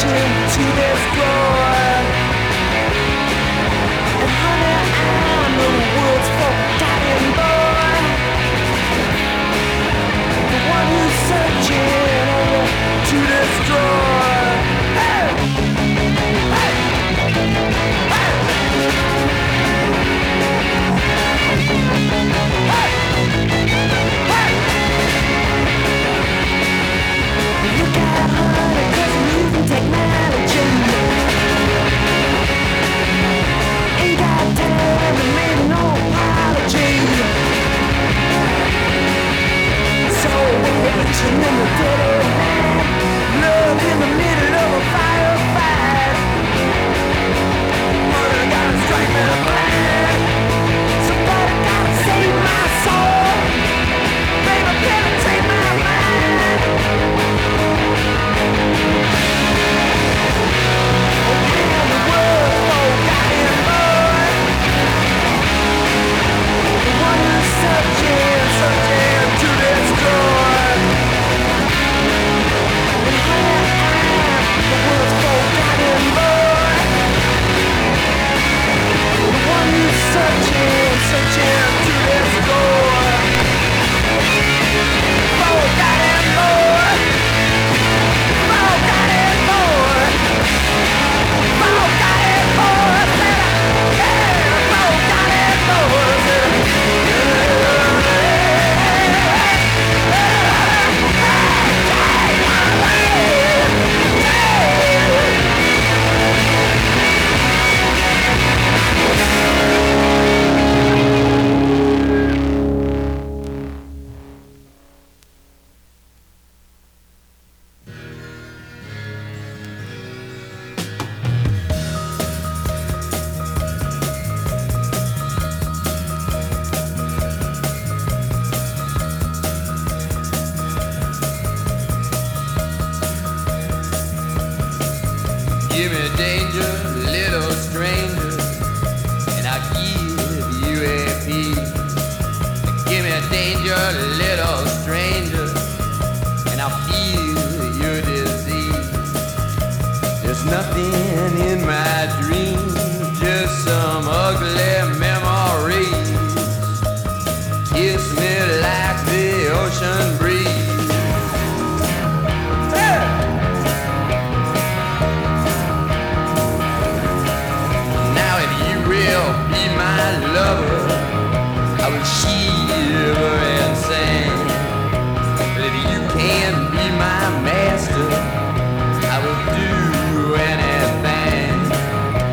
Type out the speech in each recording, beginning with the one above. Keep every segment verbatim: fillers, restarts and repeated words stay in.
searching to destroy. And honey, I'm the world's forgotten boy, the one who's searching only to destroy. Hey! Hey! Hey! Hey! Hey! Look out, honey, 'cause I'm using technology. Ain't got time to make no apology. So reaching in the dead of night, love in the middle of a firefight. Murder gotta strike me blind. Somebody gotta save my soul. Baby, penetrate my mind. Oh, I'm the world's forgotten boy, the one who's searching, searching to destroy. And honey, I'm the world's forgotten boy, the one who's searching, searching to destroy. Forgotten boy, forgotten boy, forgotten boy, said I, yeah, forgotten boy, said I. Give me danger, little stranger, and I'll give you a piece. Give me danger, little stranger, and I'll feel your disease. There's nothing in my dreams, just some ugly memories. Kiss me like the ocean breeze. Be my lover, I will shiver and sing. But if you can be my master, I will do anything.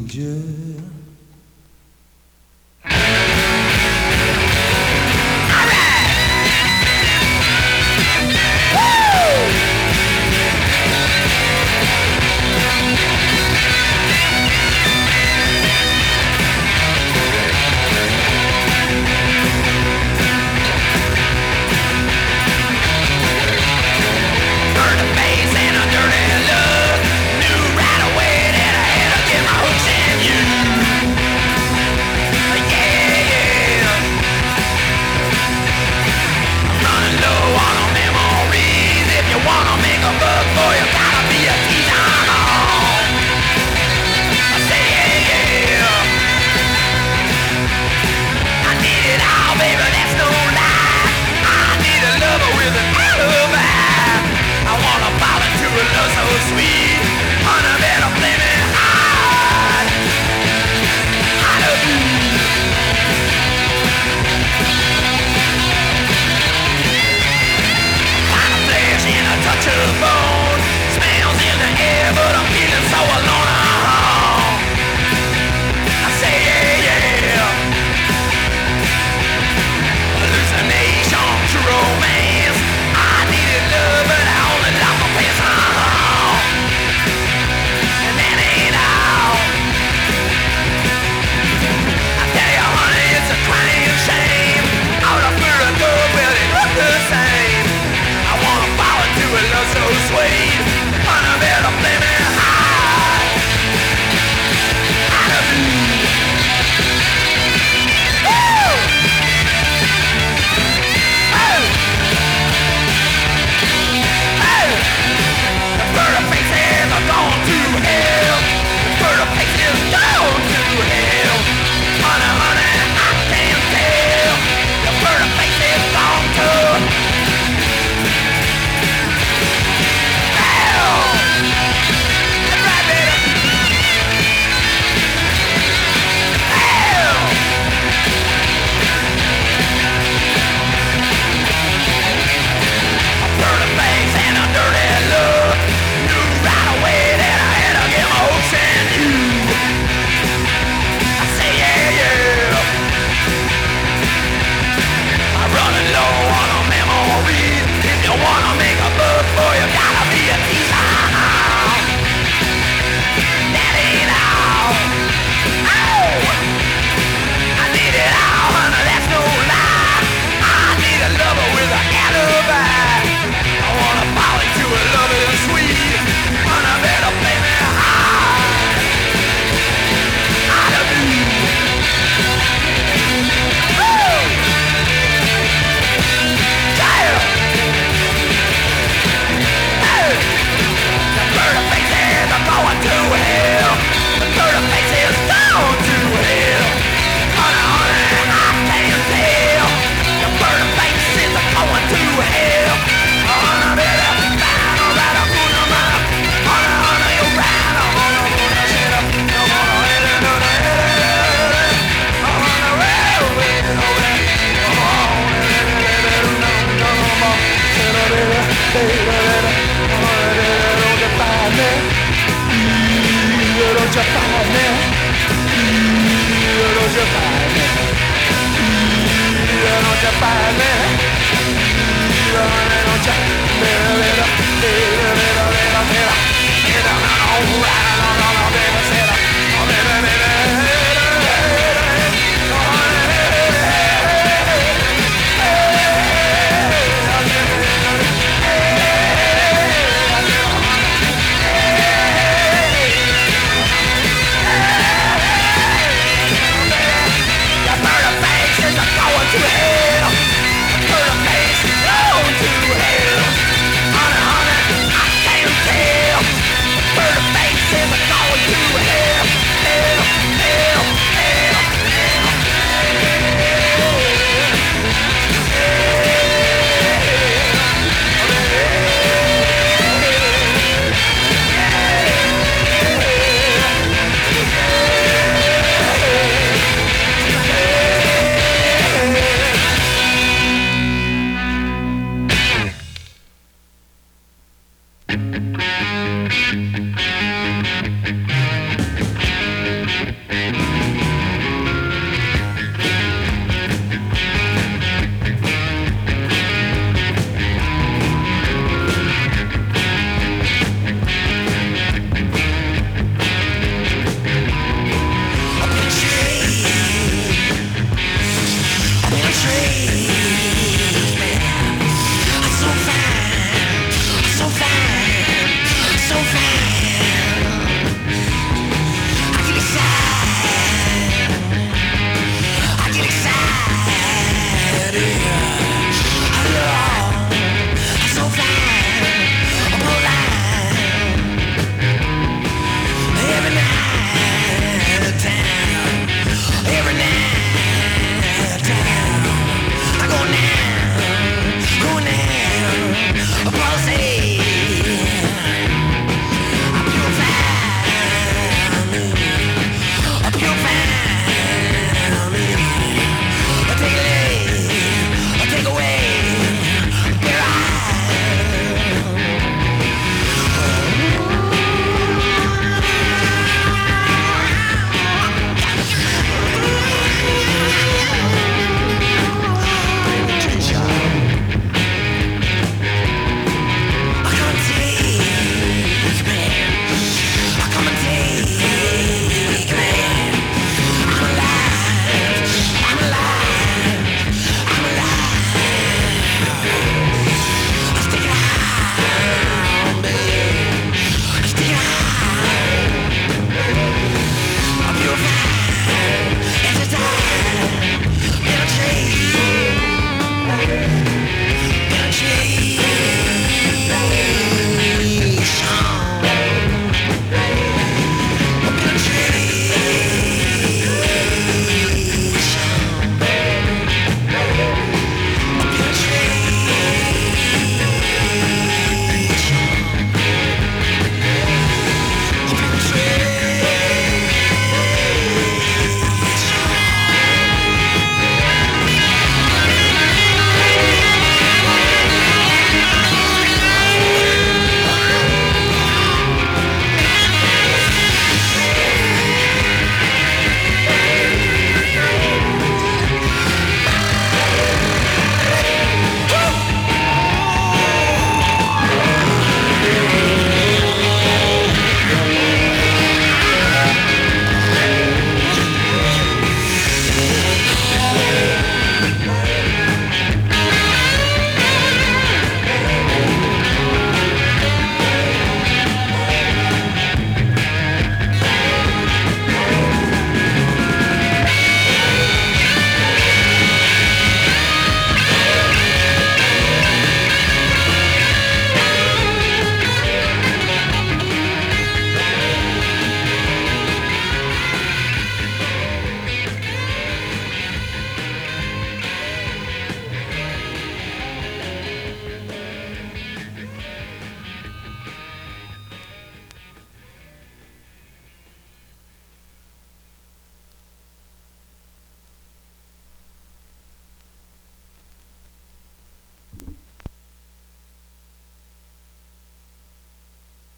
Alright.